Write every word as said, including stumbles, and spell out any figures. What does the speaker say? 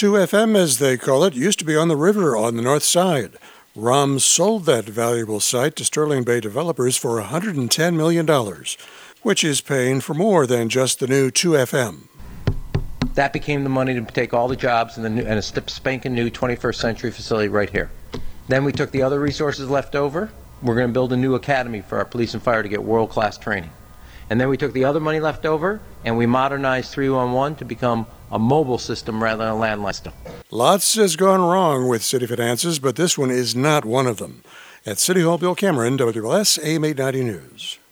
two F M, as they call it, used to be on the river on the north side. R O M sold that valuable site to Sterling Bay developers for one hundred ten million dollars, which is paying for more than just the new two F M. That became the money to take all the jobs and, the new, and a spanking new twenty-first century facility right here. Then we took the other resources left over. We're going to build a new academy for our police and fire to get world-class training. And then we took the other money left over and we modernized three one one to become a mobile system rather than a landline system. Lots has gone wrong with city finances, but this one is not one of them. At City Hall, Bill Cameron, W L S A M eight ninety News.